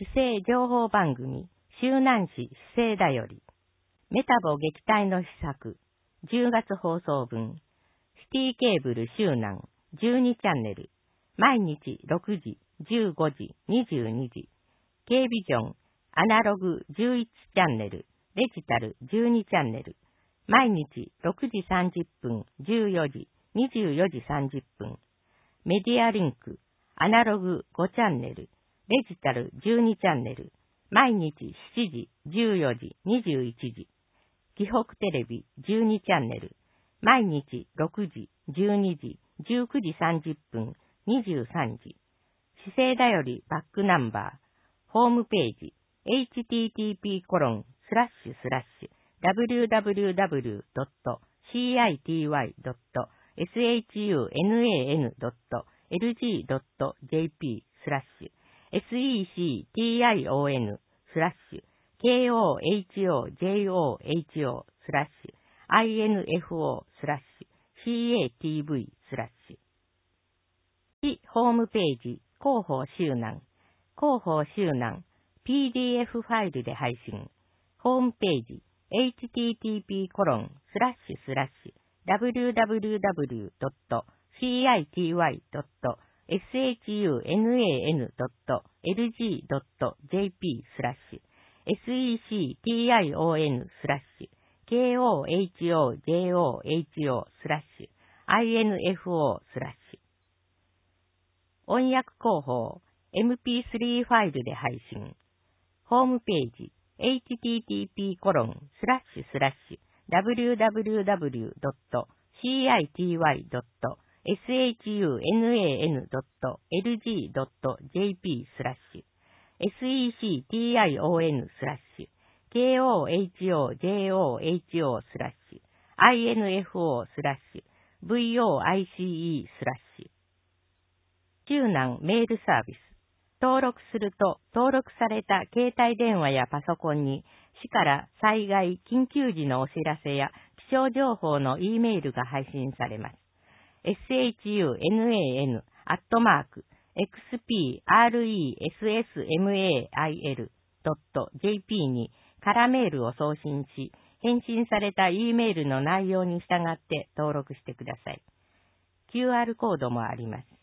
市政情報番組、周南市市政だより、メタボ撃退の施策、10月放送分、シティケーブル周南、12チャンネル、毎日6時、15時、22時、Kビジョン、アナログ11チャンネル、デジタル12チャンネル、毎日6時30分、14時、24時30分、メディアリンク、アナログ5チャンネル、デジタル12チャンネル、毎日7時、14時、21時、紀北テレビ12チャンネル、毎日6時、12時、19時30分、23時、市政だよりバックナンバー、ホームページ、http://www.secon.info/info/catv/。ホームページ、広報周南、広報周南、PDF ファイルで配信。ホームページ、http://www.secon.info/info/info/info/。音訳広報、MP3 ファイルで配信。ホームページ、http://www.secon.info/info/voice/。周南メールサービス。登録すると、登録された携帯電話やパソコンに、市から災害、緊急時のお知らせや気象情報の E メールが配信されます。shunan@xpressmail.jp に空メールを送信し、返信された E メールの内容に従って登録してください。QR コードもあります。